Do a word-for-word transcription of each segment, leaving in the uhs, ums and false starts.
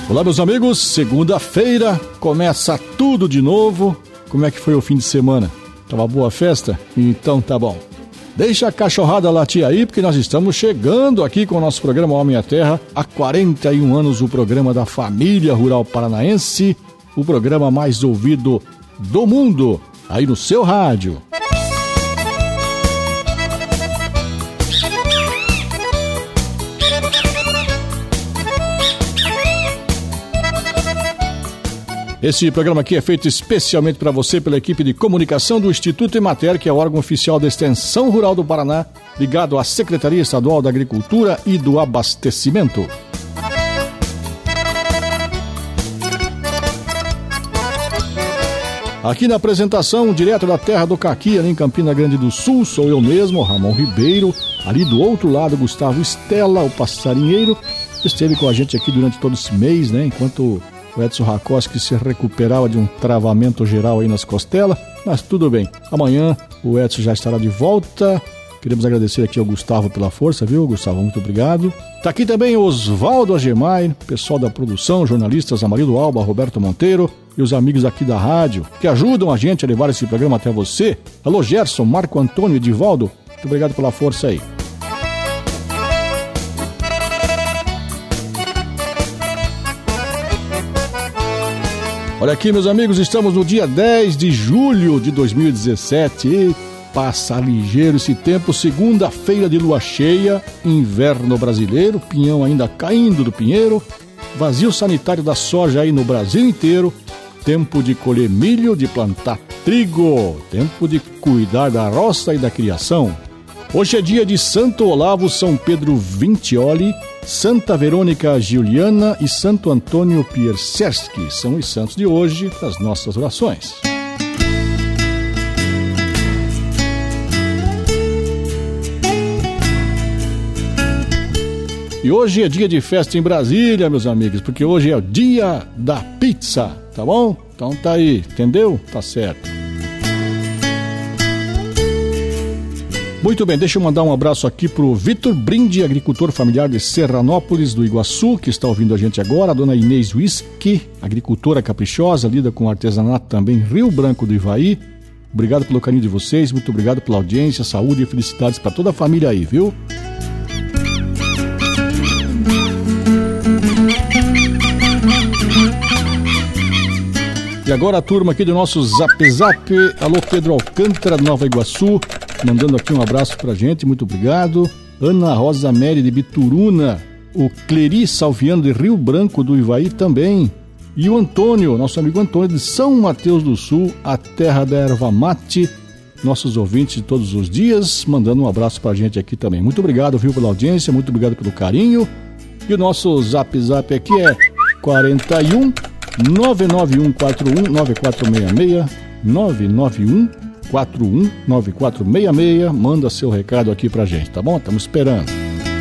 Olá, meus amigos, segunda-feira, começa tudo de novo. Como é que foi o fim de semana? Tava boa a festa? Então tá bom. Deixa a cachorrada latir aí, porque nós estamos chegando aqui com o nosso programa Homem à Terra. Há quarenta e um anos, o programa da família rural paranaense, o programa mais ouvido do mundo, aí no seu rádio. Esse programa aqui é feito especialmente para você pela equipe de comunicação do Instituto Emater, que é o órgão oficial da Extensão Rural do Paraná, ligado à Secretaria Estadual da Agricultura e do Abastecimento. Aqui na apresentação, direto da terra do Caqui, ali em Campina Grande do Sul, sou eu mesmo, Ramon Ribeiro. Ali do outro lado, Gustavo Estela, o passarinheiro, esteve com a gente aqui durante todo esse mês, né? Enquanto o Edson Rakoski se recuperava de um travamento geral aí nas costelas, mas tudo bem. Amanhã o Edson já estará de volta. Queremos agradecer aqui ao Gustavo pela força, viu, Gustavo? Muito obrigado. Tá aqui também o Oswaldo Agemai, pessoal da produção, jornalistas Amarildo Alba, Roberto Monteiro e os amigos aqui da rádio, que ajudam a gente a levar esse programa até você. Alô, Gerson, Marco Antônio, Edivaldo, muito obrigado pela força aí. Olha aqui, meus amigos, estamos no dia dez de julho de dois mil e dezessete e passa ligeiro esse tempo, segunda-feira de lua cheia, inverno brasileiro, pinhão ainda caindo do pinheiro, vazio sanitário da soja aí no Brasil inteiro, tempo de colher milho, de plantar trigo, tempo de cuidar da roça e da criação. Hoje é dia de Santo Olavo, São Pedro Vincioli, Santa Verônica Giuliana e Santo Antônio Piercerski. São os santos de hoje das nossas orações. E hoje é dia de festa em Brasília, meus amigos, porque hoje é o dia da pizza, tá bom? Então tá aí, entendeu? Tá certo. Muito bem, deixa eu mandar um abraço aqui pro Vitor Brinde, agricultor familiar de Serranópolis do Iguaçu, que está ouvindo a gente agora, a dona Inês Whisky, agricultora caprichosa, lida com artesanato também em Rio Branco do Ivaí. Obrigado pelo carinho de vocês, muito obrigado pela audiência, saúde e felicidades para toda a família aí, viu? E agora a turma aqui do nosso Zap Zap. Alô, Pedro Alcântara, Nova Iguaçu, mandando aqui um abraço pra gente, muito obrigado. Ana Rosa Mary de Bituruna, o Cleri Salviano de Rio Branco do Ivaí também. E o Antônio, nosso amigo Antônio de São Mateus do Sul, a terra da erva mate, nossos ouvintes de todos os dias, mandando um abraço pra gente aqui também. Muito obrigado, viu, pela audiência, muito obrigado pelo carinho. E o nosso Zap Zap aqui é quarenta e um, nove nove um quatro um, nove quatro seis seis, nove nove um quatro um, nove quatro seis seis. Manda seu recado aqui pra gente, tá bom? Estamos esperando.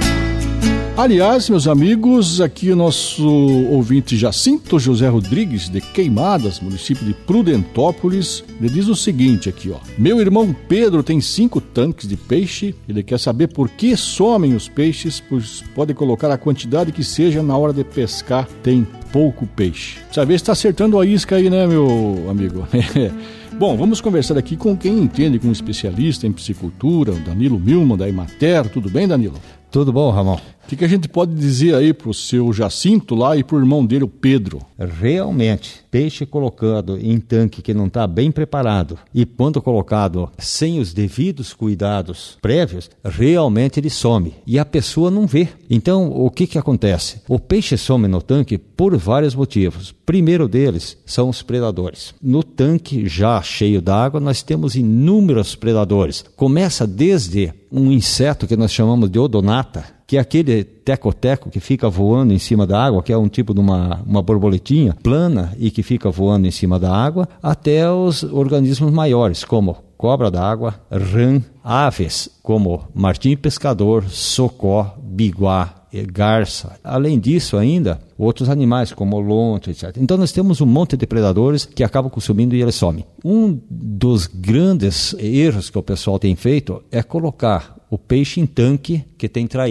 Aliás, meus amigos, aqui o nosso ouvinte Jacinto José Rodrigues, de Queimadas, município de Prudentópolis, ele diz o seguinte aqui, ó. Meu irmão Pedro tem cinco tanques de peixe, ele quer saber por que somem os peixes, pois pode colocar a quantidade que seja na hora de pescar, tem pouco peixe. Dessa vez está acertando a isca aí, né, meu amigo? Bom, vamos conversar aqui com quem entende, com um especialista em piscicultura, o Danilo Milman, da Emater. Tudo bem, Danilo? Tudo bom, Ramon? O que, que a gente pode dizer aí pro seu Jacinto lá e pro irmão dele, o Pedro? Realmente, peixe colocado em tanque que não está bem preparado e quando colocado sem os devidos cuidados prévios, realmente ele some e a pessoa não vê. Então, o que que acontece? O peixe some no tanque por vários motivos. Primeiro deles são os predadores. No tanque já cheio d'água, nós temos inúmeros predadores. Começa desde um inseto que nós chamamos de odonata, que é aquele teco-teco que fica voando em cima da água, que é um tipo de uma, uma borboletinha plana e que fica voando em cima da água, até os organismos maiores, como cobra d'água, rã, aves, como martim pescador, socó, biguá, garça. Além disso ainda, outros animais como lontra, etcétera. Então nós temos um monte de predadores que acabam consumindo e eles somem. Um dos grandes erros que o pessoal tem feito é colocar o peixe em tanque que tem traíra.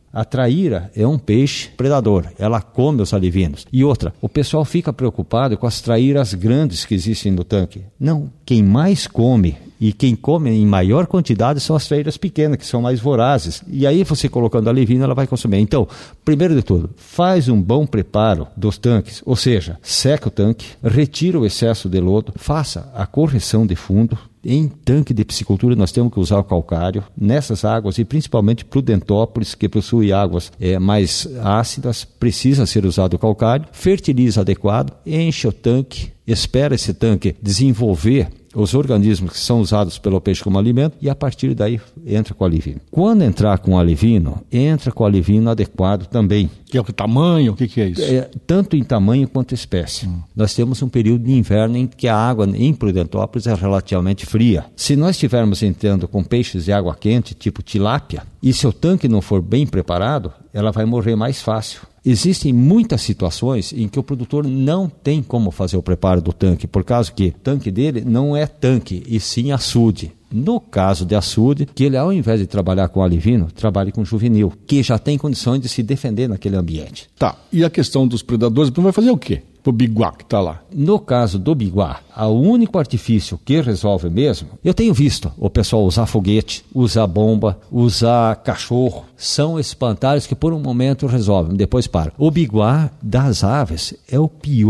A traíra é um peixe predador, ela come os alivinos. E outra, o pessoal fica preocupado com as traíras grandes que existem no tanque. Não, quem mais come e quem come em maior quantidade são as traíras pequenas, que são mais vorazes. E aí você colocando alivino, ela vai consumir. Então, primeiro de tudo, faz um bom preparo dos tanques, ou seja, seca o tanque, retira o excesso de lodo, faça a correção de fundo. Em tanque de piscicultura nós temos que usar o calcário nessas águas e principalmente Prudentópolis, que possui águas é, mais ácidas, precisa ser usado o calcário, fertiliza adequado, enche o tanque, espera esse tanque desenvolver os organismos que são usados pelo peixe como alimento e a partir daí entra com o alivino. Quando entrar com o alivino, entra com o alivino adequado também. Que é o tamanho? O que, que é isso? É, tanto em tamanho quanto espécie. Hum. Nós temos um período de inverno em que a água em Prudentópolis é relativamente fria. Se nós estivermos entrando com peixes de água quente, tipo tilápia, e se o tanque não for bem preparado, ela vai morrer mais fácil. Existem muitas situações em que o produtor não tem como fazer o preparo do tanque, por causa que o tanque dele não é tanque, e sim açude. No caso de açude, que ele ao invés de trabalhar com alivino, trabalhe com juvenil, que já tem condições de se defender naquele ambiente. Tá, e a questão dos predadores, então vai fazer o quê? O biguá que está lá. No caso do biguá, o único artifício que resolve mesmo, eu tenho visto o pessoal usar foguete, usar bomba, usar cachorro, são espantalhos que por um momento resolvem, depois param. O biguá das aves é o pior